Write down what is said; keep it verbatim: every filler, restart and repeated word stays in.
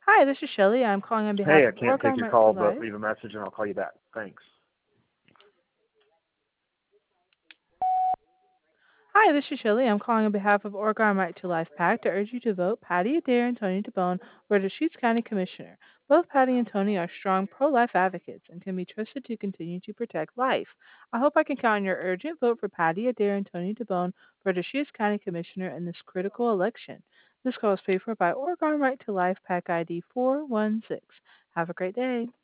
Hi, this is Shelly. I'm calling on behalf Hey, I of can't take Oregon your Right to call, but Life. leave a message and I'll call you back. Thanks. Hi, this is Shirley. I'm calling on behalf of Oregon Right to Life PAC to urge you to vote Patty Adair and Tony DeBone for Deschutes County Commissioner. Both Patty and Tony are strong pro-life advocates and can be trusted to continue to protect life. I hope I can count on your urgent vote for Patty Adair and Tony DeBone for Deschutes County Commissioner in this critical election. This call is paid for by Oregon Right to Life PAC I D four one six. Have a great day.